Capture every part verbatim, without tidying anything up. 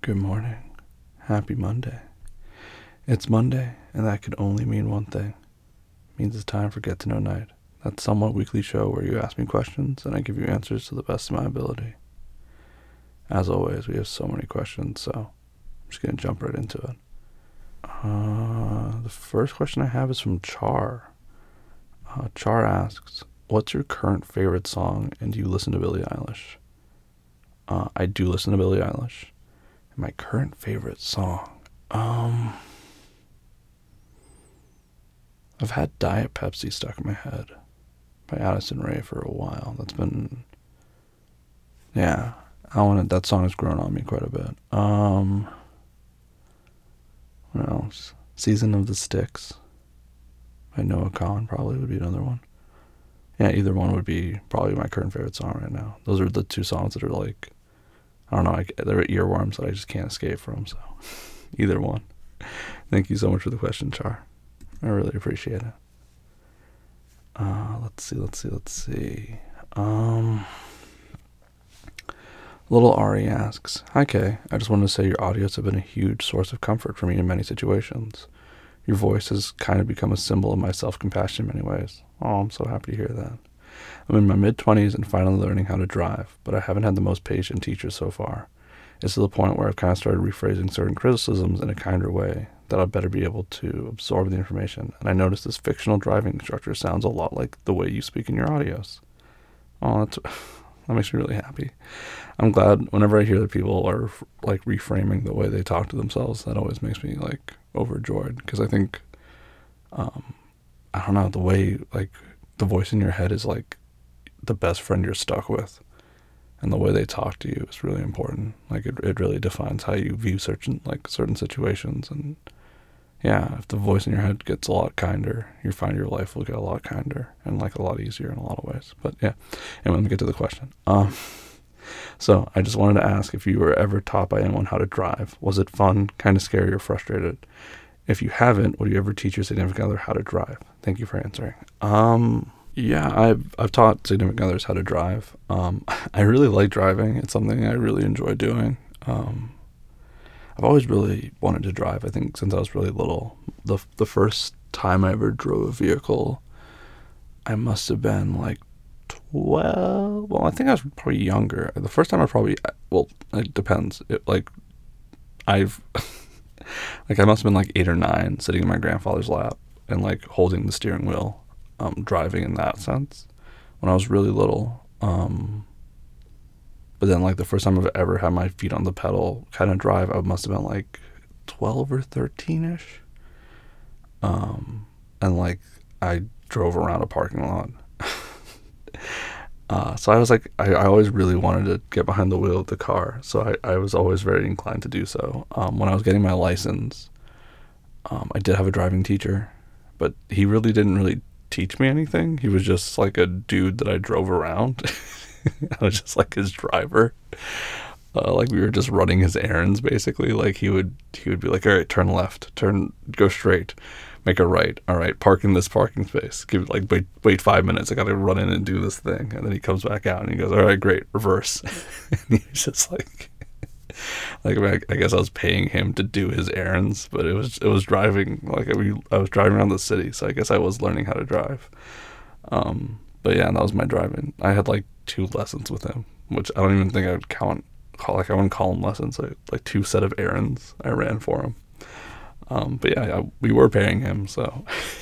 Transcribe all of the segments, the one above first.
Good morning. Happy Monday. It's Monday, and that could only mean one thing. It means it's time for Get to Know Night. That somewhat weekly show where you ask me questions and I give you answers to the best of my ability. As always, we have so many questions, so I'm just going to jump right into it. Uh, the first question I have is from Char. Uh, Char asks, what's your current favorite song, and do you listen to Billie Eilish? Uh, I do listen to Billie Eilish. And my current favorite song? Um... I've had Diet Pepsi stuck in my head by Addison Rae for a while. That's been, yeah, I want that song has grown on me quite a bit. Um, what else? Season of the Sticks by Noah Kahan probably would be another one. Yeah, either one would be probably my current favorite song right now. Those are the two songs that are like, I don't know, I, they're earworms that I just can't escape from, so either one. Thank you so much for the question, Char. I really appreciate it. Uh, let's see, let's see, let's see. Um, Little Ari asks, hi Kay, I just wanted to say your audios have been a huge source of comfort for me in many situations. Your voice has kind of become a symbol of my self-compassion in many ways. Oh, I'm so happy to hear that. I'm in my mid-twenties and finally learning how to drive, but I haven't had the most patient teachers so far. It's to the point where I've kind of started rephrasing certain criticisms in a kinder way, that I'd better be able to absorb the information. And I noticed this fictional driving instructor sounds a lot like the way you speak in your audios. Oh, that's, that makes me really happy. I'm glad whenever I hear that people are like reframing the way they talk to themselves, that always makes me like overjoyed. Because I think, um, I don't know, the way like the voice in your head is like the best friend you're stuck with. And the way they talk to you is really important. Like it, it really defines how you view certain like certain situations. And yeah, if the voice in your head gets a lot kinder, you find your life will get a lot kinder and like a lot easier in a lot of ways. But yeah, and let me get to the question. Um, so I just wanted to ask if you were ever taught by anyone how to drive. Was it fun, kind of scary, or frustrated? If you haven't, would you ever teach your significant other how to drive? Thank you for answering. Um. Yeah, I've I've taught significant others how to drive. Um, I really like driving. It's something I really enjoy doing. Um, I've always really wanted to drive. I think since I was really little. The the first time I ever drove a vehicle, I must have been like twelve. Well, I think I was probably younger. The first time I probably, well, it depends. It, like, I've, like I must have been like eight or nine, sitting in my grandfather's lap and like holding the steering wheel. Um, driving in that sense when I was really little. Um, but then like the first time I've ever had my feet on the pedal kind of drive, I must have been like twelve or thirteen-ish. Um, and like I drove around a parking lot. uh, so I was like, I, I always really wanted to get behind the wheel of the car. So I, I was always very inclined to do so. Um, when I was getting my license, um, I did have a driving teacher, but he really didn't really teach me anything. He was just like a dude that I drove around. I was just like his driver. Uh, like we were just running his errands basically. Like he would he would be like, all right, turn left, turn, go straight, make a right. All right, park in this parking space. Give like wait wait five minutes. I got to run in and do this thing. And then he comes back out and he goes, all right, great, reverse. And he's just like. Like I guess I was paying him to do his errands, but it was it was driving like I, I was driving around the city, so I guess I was learning how to drive. Um, but yeah, that was my driving. I had like two lessons with him, which I don't even think I would count. Call like I wouldn't call them lessons. Like like two set of errands I ran for him. Um, but yeah, I, we were paying him, so.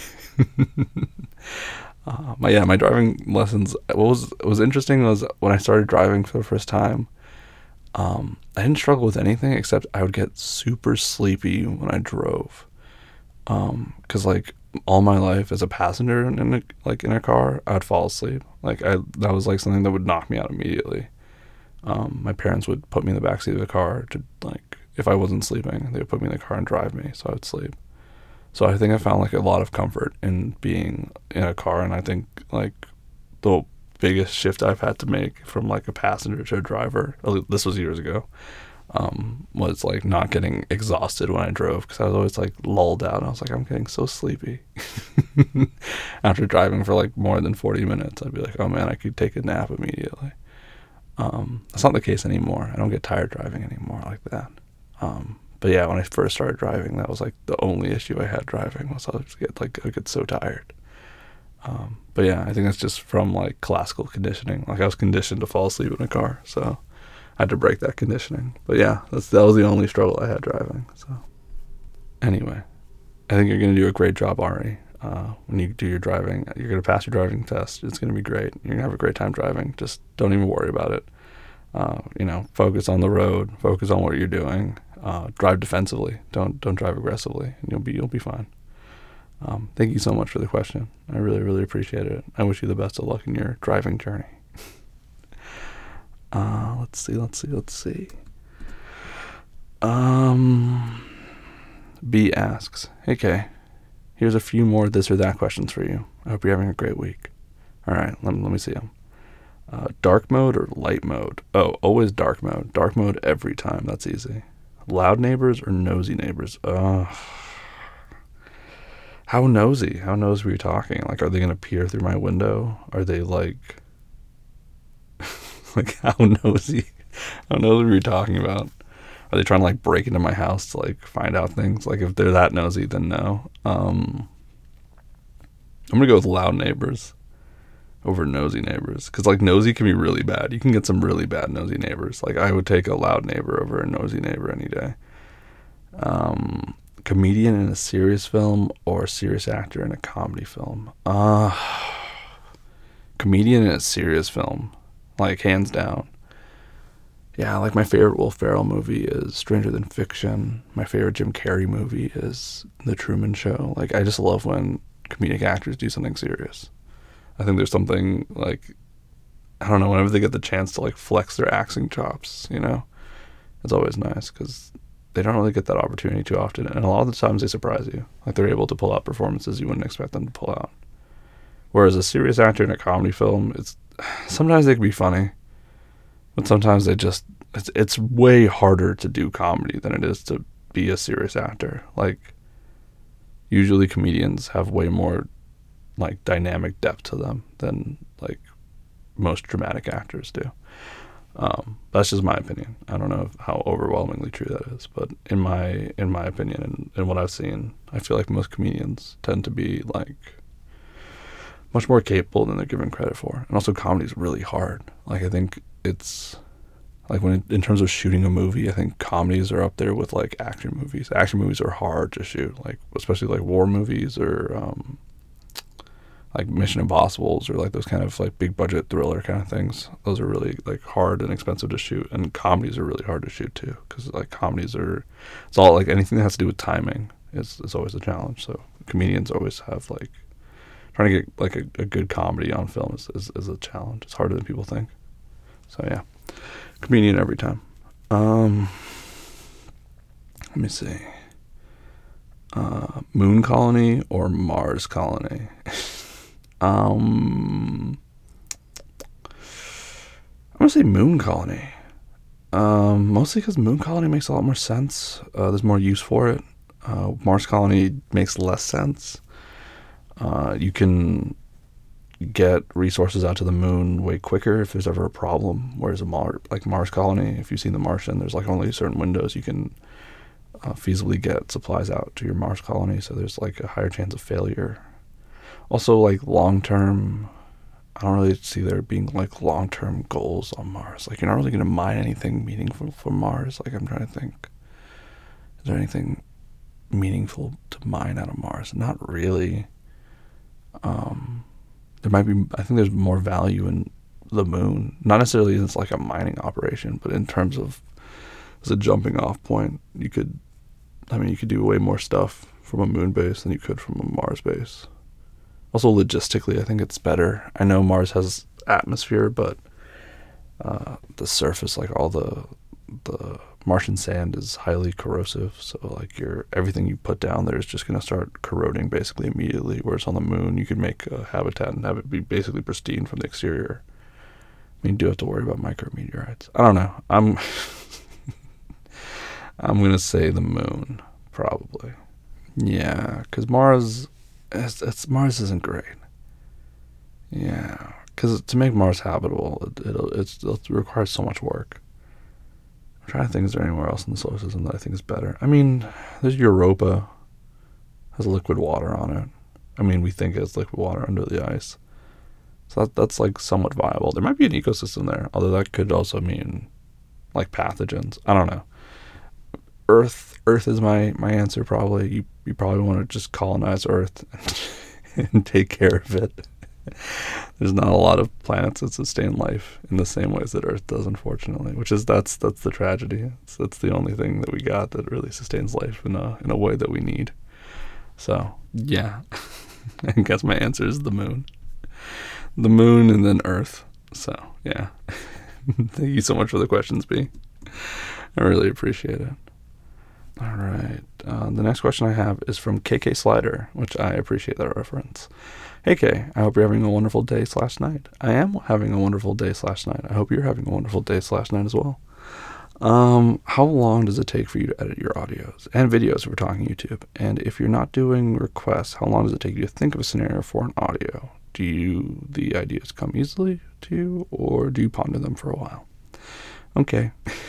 uh, my yeah, my driving lessons. What was what was interesting was when I started driving for the first time. Um, I didn't struggle with anything except I would get super sleepy when I drove. Um, cause like all my life as a passenger in a, like in a car, I'd fall asleep. Like I, that was like something that would knock me out immediately. Um, my parents would put me in the backseat of the car to like, if I wasn't sleeping, they would put me in the car and drive me so I would sleep. So I think I found like a lot of comfort in being in a car. And I think like the biggest shift I've had to make from like a passenger to a driver, this was years ago, um, was like not getting exhausted when I drove, because I was always like lulled out and I was like, I'm getting so sleepy. After driving for like more than forty minutes, I'd be like, oh man, I could take a nap immediately. Um, that's not the case anymore. I don't get tired driving anymore like that. Um, but yeah, when I first started driving, that was like the only issue I had driving was I would get like I get so tired. Um, but yeah, I think that's just from like classical conditioning. Like I was conditioned to fall asleep in a car, so I had to break that conditioning. But yeah, that's that was the only struggle I had driving. So anyway, I think you're gonna do a great job, Ari. Uh, when you do your driving, you're gonna pass your driving test. It's gonna be great. You're gonna have a great time driving. Just don't even worry about it. Uh, you know, focus on the road. Focus on what you're doing. Uh, drive defensively. Don't don't drive aggressively, and you'll be you'll be fine. Um, thank you so much for the question. I really really appreciate it. I wish you the best of luck in your driving journey. uh, let's see. Let's see. Let's see. Um, B asks, "Hey Kay, here's a few more this or that questions for you. I hope you're having a great week." All right, let me, let me see them. Uh, dark mode or light mode? Oh, always dark mode. Dark mode every time. That's easy. Loud neighbors or nosy neighbors? Uh, how nosy? How nosy are we talking? Like, are they going to peer through my window? Are they like, like how nosy? How nosy are we talking about? Are they trying to like break into my house to like find out things? Like if they're that nosy, then no. Um, I'm gonna go with loud neighbors over nosy neighbors, because like nosy can be really bad. You can get some really bad nosy neighbors. Like I would take a loud neighbor over a nosy neighbor any day. Um, comedian in a serious film or serious actor in a comedy film? Uh, comedian in a serious film, like hands down. Yeah, like my favorite Will Ferrell movie is Stranger Than Fiction. My favorite Jim Carrey movie is The Truman Show. Like I just love when comedic actors do something serious. I think there's something like, I don't know, whenever they get the chance to like flex their acting chops, you know, it's always nice because they don't really get that opportunity too often. And a lot of the times they surprise you. Like they're able to pull out performances you wouldn't expect them to pull out. Whereas a serious actor in a comedy film, it's sometimes they can be funny, but sometimes they just, it's, it's way harder to do comedy than it is to be a serious actor. Like usually comedians have way more like dynamic depth to them than like most dramatic actors do. Um, that's just my opinion. I don't know how overwhelmingly true that is, but in my in my opinion and, and what I've seen, I feel like most comedians tend to be like much more capable than they're given credit for. And also comedy is really hard. Like I think it's like when it, in terms of shooting a movie, I think comedies are up there with like action movies. Action movies are hard to shoot, like especially like war movies or um, like Mission Impossibles or like those kind of like big budget thriller kind of things. Those are really like hard and expensive to shoot, and comedies are really hard to shoot too, because like comedies are, it's all like anything that has to do with timing is, is always a challenge. So comedians always have like, trying to get like a, a good comedy on film is, is, is a challenge. It's harder than people think. So yeah, comedian every time. Um, let me see. Uh, Moon Colony or Mars Colony? Um, I'm gonna say Moon Colony. Um, mostly because Moon Colony makes a lot more sense. Uh, there's more use for it. Uh, Mars Colony makes less sense. Uh, you can get resources out to the moon way quicker if there's ever a problem. Whereas a Mar- like Mars Colony, if you've seen The Martian, there's like only certain windows you can uh, feasibly get supplies out to your Mars colony. So there's like a higher chance of failure. Also, like long-term, I don't really see there being like long-term goals on Mars. Like you're not really going to mine anything meaningful from Mars. Like I'm trying to think, is there anything meaningful to mine out of Mars? Not really. Um, there might be, I think there's more value in the moon. Not necessarily as like a mining operation, but in terms of as a jumping off point, you could, I mean, you could do way more stuff from a moon base than you could from a Mars base. Also, logistically, I think it's better. I know Mars has atmosphere, but uh, the surface, like all the the Martian sand, is highly corrosive. So, like your everything you put down there is just going to start corroding basically immediately. Whereas on the moon, you could make a habitat and have it be basically pristine from the exterior. I mean, you do have to worry about micrometeorites. I don't know. I'm I'm gonna say the moon, probably. Yeah, because Mars. It's, it's Mars isn't great. Yeah, because to make Mars habitable, it, it'll it's, it'll require so much work. I'm trying to think, is there anywhere else in the solar system that I think is better? I mean, there's Europa, has liquid water on it. I mean, we think it has liquid water under the ice. So that, that's like somewhat viable. There might be an ecosystem there, although that could also mean like pathogens. I don't know. Earth, Earth is my, my answer probably. You, you probably want to just colonize Earth and, and take care of it. There's not a lot of planets that sustain life in the same ways that Earth does, unfortunately. Which is that's that's the tragedy. It's, that's the only thing that we got that really sustains life in a in a way that we need. So yeah, I guess my answer is the moon, the moon, and then Earth. So yeah, thank you so much for the questions, B. I really appreciate it. All right. Uh, the next question I have is from K K Slider, which I appreciate that reference. Hey Kay, I hope you're having a wonderful day slash night. I am having a wonderful day slash night. I hope you're having a wonderful day slash night as well. Um, how long does it take for you to edit your audios and videos if we're talking YouTube? And if you're not doing requests, how long does it take you to think of a scenario for an audio? Do you, the ideas come easily to you, or do you ponder them for a while? Okay.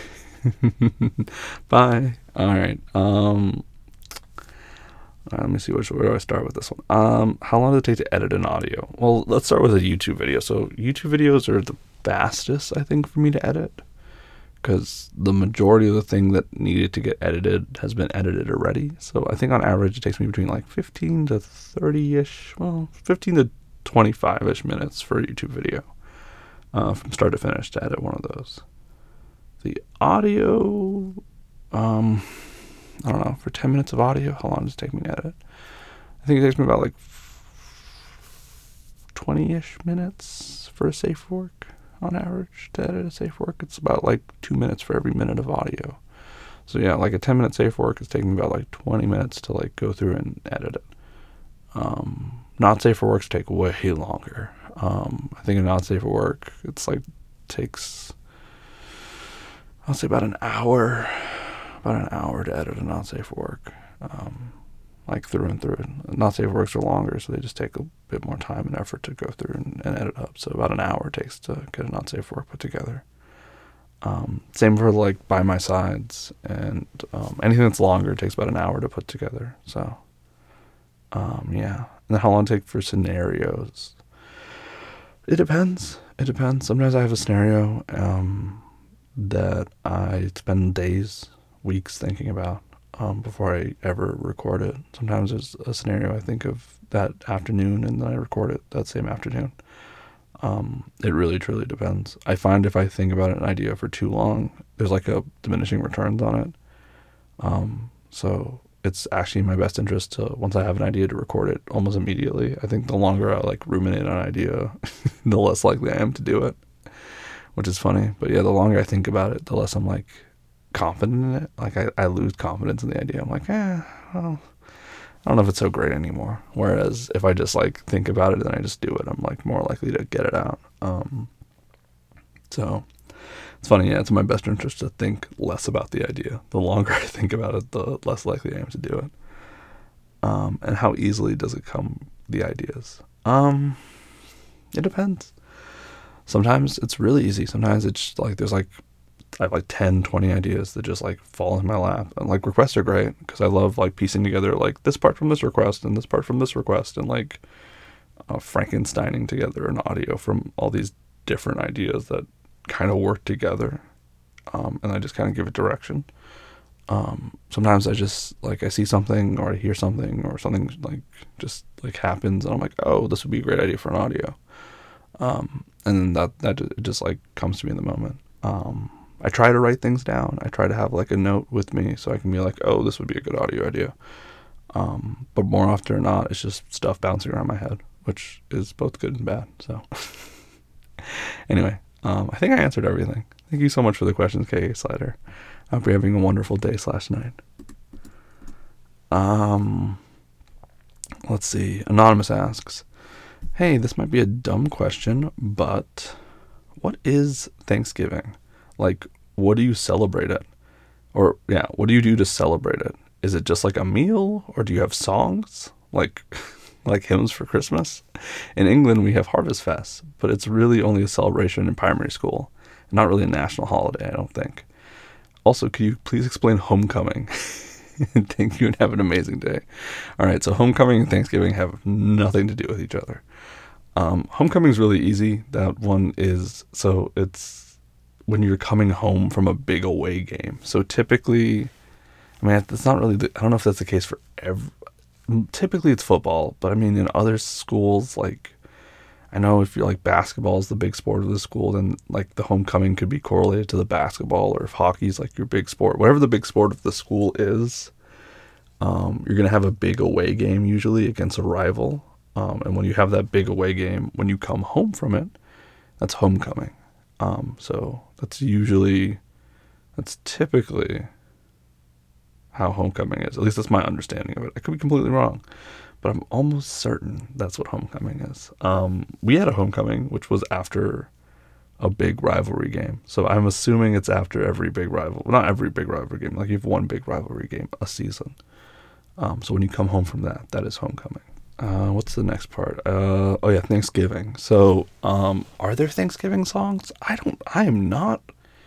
Bye. All right. Um, Uh, let me see, which, where do I start with this one? Um, how long does it take to edit an audio? Well, let's start with a YouTube video. So YouTube videos are the fastest, I think, for me to edit, because the majority of the thing that needed to get edited has been edited already. So I think on average it takes me between like fifteen to thirty-ish, well, fifteen to twenty-five-ish minutes for a YouTube video, uh, from start to finish to edit one of those. The audio, um... I don't know, for ten minutes of audio, how long does it take me to edit? I think it takes me about like twenty-ish minutes for a safe work on average to edit a safe work. It's about like two minutes for every minute of audio. So yeah, like a ten minute safe work is taking me about like twenty minutes to like go through and edit it. Um, not safe for works take way longer. Um, I think a not safe for work, it's like takes, I'll say about an hour. About an hour to edit a not safe for work, um, like through and through. Not safe works are longer, so they just take a bit more time and effort to go through and, and edit up. So about an hour it takes to get a not safe for work put together. Um, same for like by my sides, and um, anything that's longer takes about an hour to put together. So um, yeah, and then how long it take for scenarios? It depends. It depends. Sometimes I have a scenario um, that I spend days, weeks thinking about um, before I ever record it. Sometimes there's a scenario I think of that afternoon and then I record it that same afternoon. Um, it really truly depends. I find if I think about an idea for too long, there's like a diminishing returns on it. Um, so it's actually in my best interest to, once I have an idea, to record it almost immediately. I think the longer I like ruminate on an idea, the less likely I am to do it, which is funny. But yeah, the longer I think about it, the less I'm like confident in it. Like I, I lose confidence in the idea. I'm like, eh, well, I don't know if it's so great anymore. Whereas if I just like think about it and I just do it, I'm like more likely to get it out. Um, so it's funny. Yeah, it's in my best interest to think less about the idea. The longer I think about it, the less likely I am to do it. Um, and how easily does it come, the ideas? Um, it depends. Sometimes it's really easy. Sometimes it's like, there's like, I have like ten, twenty ideas that just like fall in my lap. And like requests are great because I love like piecing together like this part from this request and this part from this request and like uh, Frankensteining together an audio from all these different ideas that kind of work together. Um, and I just kind of give it direction. Um, sometimes I just like, I see something or I hear something or something like just like happens and I'm like, oh, this would be a great idea for an audio. Um, and then that, that it just like comes to me in the moment. Um, I try to write things down. I try to have like a note with me so I can be like, oh, this would be a good audio idea. Um, but more often than not, it's just stuff bouncing around my head, which is both good and bad. So anyway, um, I think I answered everything. Thank you so much for the questions, K K Slider. I hope you're having a wonderful day slash night. Um, let's see. Anonymous asks, hey, this might be a dumb question, but what is Thanksgiving? Like, what do you celebrate it? Or, yeah, what do you do to celebrate it? Is it just like a meal? Or do you have songs? Like, like hymns for Christmas? In England, we have Harvest Fest, but it's really only a celebration in primary school. Not really a national holiday, I don't think. Also, could you please explain homecoming? Thank you and have an amazing day. All right, so homecoming and Thanksgiving have nothing to do with each other. Um, homecoming is really easy. That one is, so it's when you're coming home from a big away game. So typically, I mean, it's not really, the, I don't know if that's the case for every, typically it's football, but I mean, in other schools, like, I know if you're like basketball is the big sport of the school, then like the homecoming could be correlated to the basketball, or if hockey's like your big sport, whatever the big sport of the school is, um, you're going to have a big away game usually against a rival. Um, and when you have that big away game, when you come home from it, that's homecoming. Um, so that's usually, that's typically how homecoming is. At least that's my understanding of it. I could be completely wrong, but I'm almost certain that's what homecoming is. Um, we had a homecoming, which was after a big rivalry game. So I'm assuming it's after every big rival, well, not every big rivalry game, like you have one big rivalry game a season. Um, so when you come home from that, that is homecoming. Uh, what's the next part? Uh, oh yeah, Thanksgiving. So, um, are there Thanksgiving songs? I don't, I am not,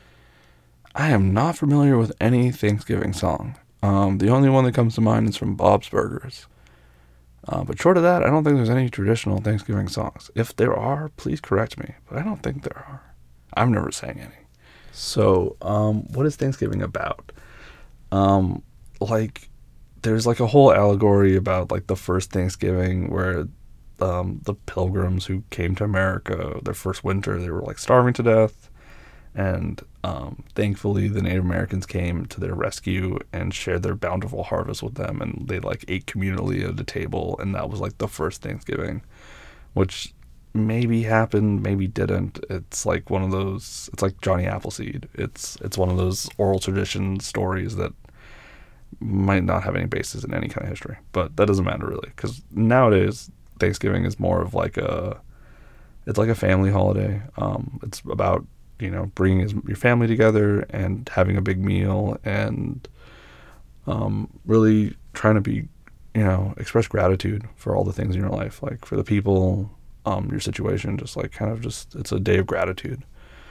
I am not familiar with any Thanksgiving song. Um, the only one that comes to mind is from Bob's Burgers. Uh, but short of that, I don't think there's any traditional Thanksgiving songs. If there are, please correct me, but I don't think there are. I've never sang any. So, um, what is Thanksgiving about? Um, like, there's like a whole allegory about like the first Thanksgiving where um, the pilgrims who came to America, their first winter, they were like starving to death. And um, thankfully the Native Americans came to their rescue and shared their bountiful harvest with them. And they like ate communally at a table. And that was like the first Thanksgiving, which maybe happened, maybe didn't. It's like one of those, it's like Johnny Appleseed. It's, it's one of those oral tradition stories that might not have any basis in any kind of history, but that doesn't matter really, because nowadays Thanksgiving is more of like a, it's like a family holiday. Um, it's about, you know, bringing his, your family together and having a big meal and um, really trying to be, you know, express gratitude for all the things in your life, like for the people, um, your situation, just like kind of just, it's a day of gratitude.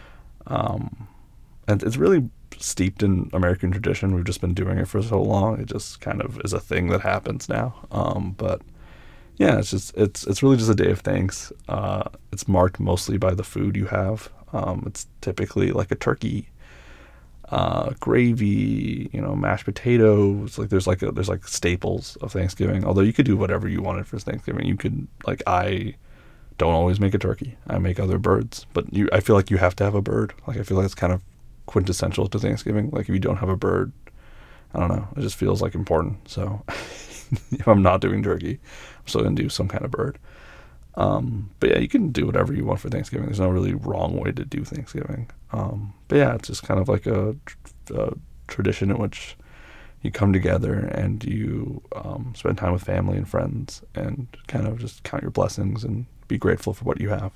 Um, and it's really steeped in American tradition. We've just been doing it for so long. It just kind of is a thing that happens now. Um, but yeah, it's just, it's, it's really just a day of thanks. Uh, it's marked mostly by the food you have. Um, it's typically like a turkey, uh, gravy, you know, mashed potatoes. Like there's like a, there's like staples of Thanksgiving, although you could do whatever you wanted for Thanksgiving. You could, like, I don't always make a turkey. I make other birds, but you, I feel like you have to have a bird. Like, I feel like it's kind of quintessential to Thanksgiving. Like if you don't have a bird, I don't know, it just feels like important. So if I'm not doing turkey, I'm still gonna do some kind of bird. Um, but yeah, you can do whatever you want for Thanksgiving. There's no really wrong way to do Thanksgiving. Um, but yeah, it's just kind of like a, a tradition in which you come together and you um, spend time with family and friends and kind of just count your blessings and be grateful for what you have.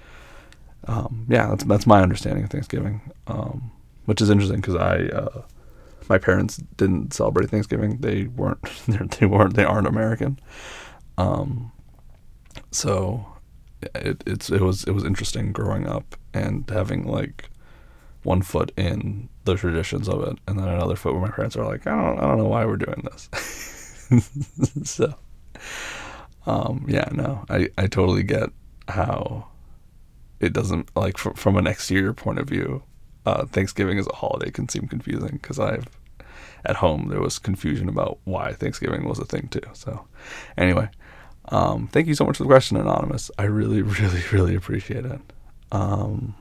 Um, yeah, that's that's my understanding of Thanksgiving. Um, which is interesting because I, uh, my parents didn't celebrate Thanksgiving. They weren't, they weren't, they aren't American. Um, so it, it's, it was, it was interesting growing up and having like one foot in the traditions of it and then another foot where my parents are like, I don't, I don't know why we're doing this. So, um, yeah, no, I, I totally get how it doesn't, like, fr- from an exterior point of view, Uh, Thanksgiving as a holiday can seem confusing because I've, at home, there was confusion about why Thanksgiving was a thing too. So anyway, um, thank you so much for the question, Anonymous. I really, really, really appreciate it. Um,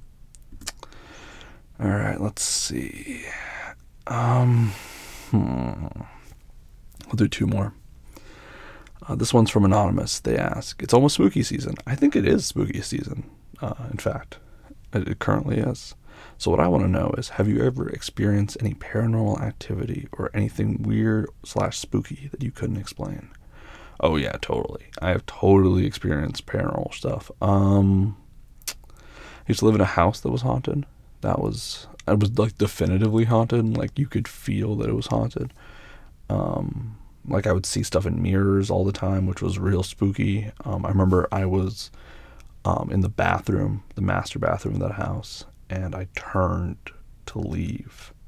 all right, let's see. Um, hmm. We'll do two more. Uh, this one's from Anonymous. They ask, it's almost spooky season. I think it is spooky season. Uh, in fact, it, it currently is. So what I want to know is, have you ever experienced any paranormal activity or anything weird slash spooky that you couldn't explain? Oh yeah, totally. I have totally experienced paranormal stuff. Um, I used to live in a house that was haunted. That was, it was like definitively haunted. Like you could feel that it was haunted. Um, like I would see stuff in mirrors all the time, which was real spooky. Um, I remember I was um, in the bathroom, the master bathroom of that house, and I turned to leave,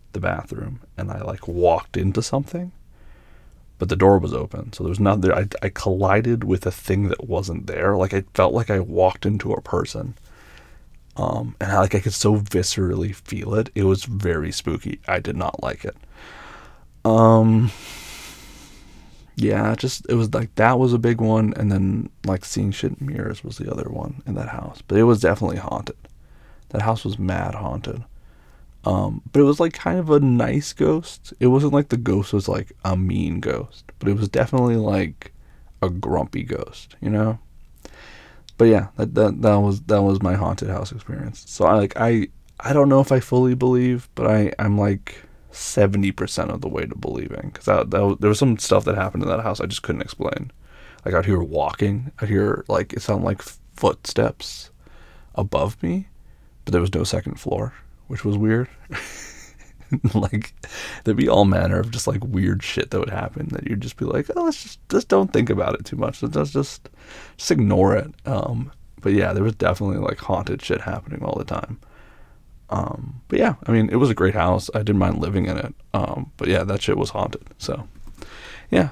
the bathroom and I like walked into something, but the door was open, so there was nothing there. I, I collided with a thing that wasn't there. Like, I felt like I walked into a person. Um, and I, like, I could so viscerally feel it. It was very spooky. I did not like it. Um, yeah, just, it was like, that was a big one. And then, like, seeing shit in mirrors was the other one in that house. But it was definitely haunted. That house was mad haunted. Um, but it was like kind of a nice ghost. It wasn't like the ghost was like a mean ghost, but it was definitely like a grumpy ghost, you know? But yeah, that, that, that was, that was my haunted house experience. So I like, I, I don't know if I fully believe, but I, I'm like seventy percent of the way to believing. Cause that, that was, there was some stuff that happened in that house I just couldn't explain. Like, I'd hear walking, I'd hear like, it sounded like footsteps above me, but there was no second floor, which was weird. Like, there'd be all manner of just like weird shit that would happen that you'd just be like, oh, let's just just don't think about it too much. Let's just just ignore it. Um, but yeah, there was definitely like haunted shit happening all the time. Um, but yeah, I mean, it was a great house. I didn't mind living in it. Um, but yeah, that shit was haunted. So yeah.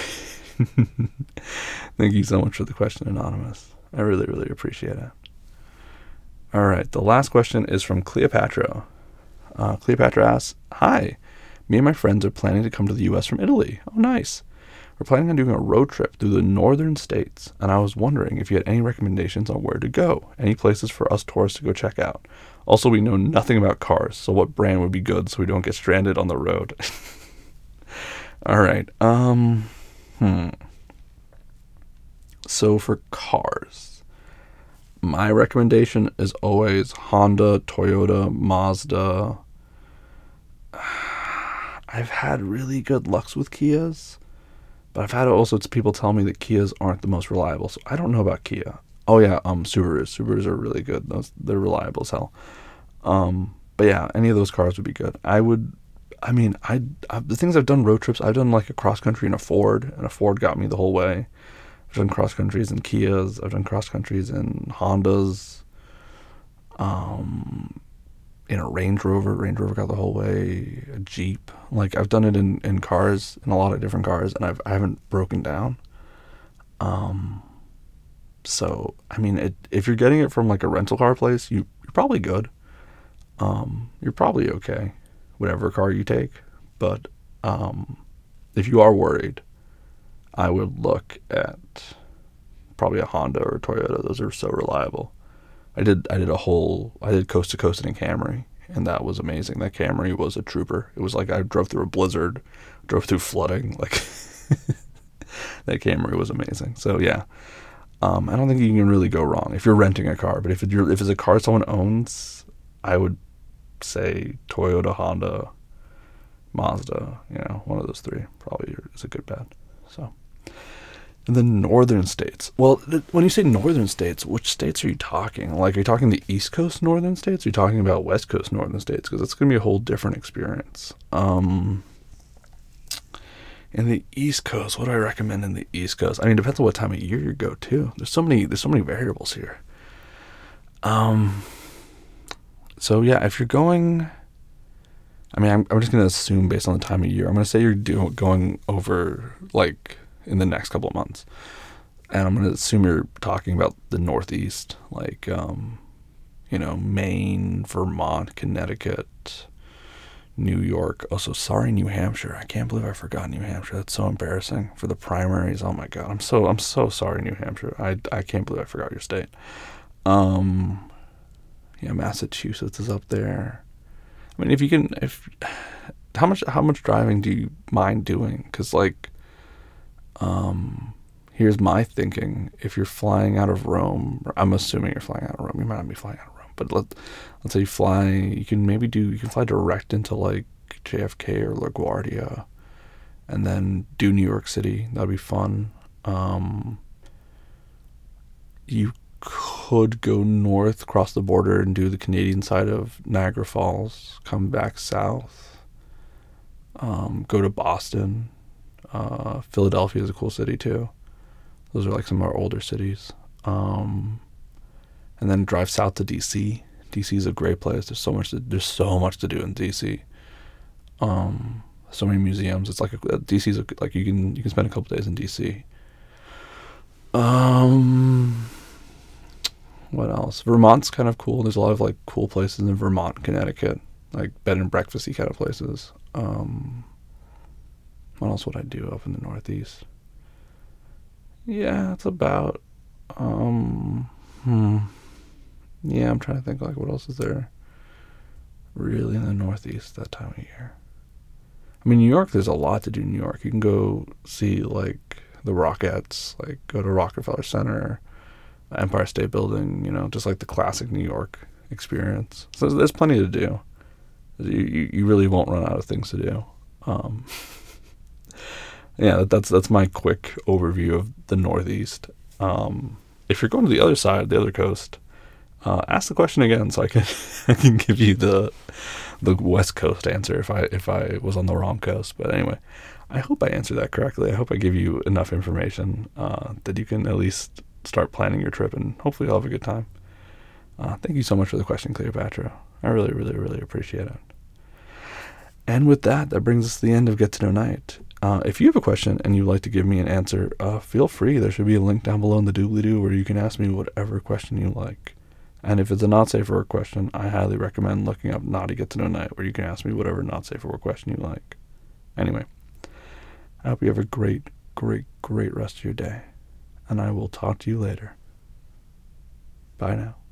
Thank you so much for the question, Anonymous. I really, really appreciate it. All right, the last question is from Cleopatra. Uh, Cleopatra asks, hi, me and my friends are planning to come to the U S from Italy. Oh, nice. We're planning on doing a road trip through the northern states, and I was wondering if you had any recommendations on where to go, any places for us tourists to go check out. Also, we know nothing about cars, so what brand would be good so we don't get stranded on the road? All right. Um, hmm. So for cars, my recommendation is always Honda, Toyota, Mazda. I've had really good lucks with Kias, but I've had also it's people tell me that Kias aren't the most reliable, so I don't know about Kia. Oh yeah, um, Subarus. Subarus are really good. Those, they're reliable as hell. Um, but yeah, any of those cars would be good. I would, I mean, I, I the things I've done road trips. I've done like a cross country in a Ford, and a Ford got me the whole way. I've done cross countries in Kias. I've done cross countries in Hondas. Um, in a Range Rover. Range Rover got the whole way. A Jeep. Like, I've done it in, in cars, in a lot of different cars, and I've I haven't broken down. Um, so I mean, it, if you're getting it from like a rental car place, you you're probably good. Um, you're probably okay, whatever car you take. But um, if you are worried, I would look at probably a Honda or a Toyota. Those are so reliable. I did I did a whole I did coast to coast in a Camry, and that was amazing. That Camry was a trooper. It was like I drove through a blizzard, drove through flooding. Like that Camry was amazing. So yeah, um, I don't think you can really go wrong if you're renting a car. But if you're if it's a car someone owns, I would say Toyota, Honda, Mazda. You know, one of those three probably is a good bet. So. And the northern states. Well, th- when you say northern states, which states are you talking? Like, are you talking the East Coast northern states? Or are you talking about West Coast northern states? Because it's going to be a whole different experience. Um, in the East Coast, what do I recommend in the East Coast? I mean, it depends on what time of year you go to. There's so many. There's so many variables here. Um. So yeah, if you're going, I mean, I'm I'm just going to assume based on the time of year. I'm going to say you're do- going over like. in the next couple of months, and I'm going to assume you're talking about the Northeast, like um, you know, Maine, Vermont, Connecticut, New York. Also, sorry, New Hampshire. I can't believe I forgot New Hampshire. That's so embarrassing for the primaries. Oh my god, I'm so I'm so sorry, New Hampshire. I I can't believe I forgot your state. Um, yeah, Massachusetts is up there. I mean, if you can, if how much how much driving do you mind doing? Because like. Um, here's my thinking. If you're flying out of Rome, I'm assuming you're flying out of Rome. You might not be flying out of Rome, but let, let's say you fly, you can maybe do, you can fly direct into like J F K or LaGuardia and then do New York City. That'd be fun. Um, you could go north, cross the border and do the Canadian side of Niagara Falls, come back south, um, go to Boston. Uh, Philadelphia is a cool city too. Those are like some of our older cities. Um, and then drive south to D C. D C is a great place. There's so much to, there's so much to do in D C. Um, so many museums. It's like a, D C's a, like you can you can spend a couple days in D C. Um, what else? Vermont's kind of cool. There's a lot of like cool places in Vermont, Connecticut, like bed and breakfasty kind of places. Um, what else would I do up in the Northeast? Yeah, it's about. Um, hmm. Yeah, I'm trying to think like what else is there really in the Northeast that time of year. I mean, New York, there's a lot to do in New York. You can go see like the Rockettes, like go to Rockefeller Center, Empire State Building, you know, just like the classic New York experience. So there's, there's plenty to do. You, you you really won't run out of things to do. Um, yeah, that's that's my quick overview of the Northeast. Um, if you're going to the other side, the other coast, uh, ask the question again so I can I can give you the the West Coast answer if I if I was on the wrong coast. But anyway, I hope I answered that correctly. I hope I give you enough information uh, that you can at least start planning your trip, and hopefully you'll have a good time. Uh, thank you so much for the question, Cleopatra. I really, really, really appreciate it. And with that, that brings us to the end of Get to Know Night. Uh, if you have a question and you'd like to give me an answer, uh, feel free. There should be a link down below in the doobly-doo where you can ask me whatever question you like. And if it's a not safe for work question, I highly recommend looking up Naughty Get to Know Night, where you can ask me whatever not safe for work question you like. Anyway, I hope you have a great, great, great rest of your day. And I will talk to you later. Bye now.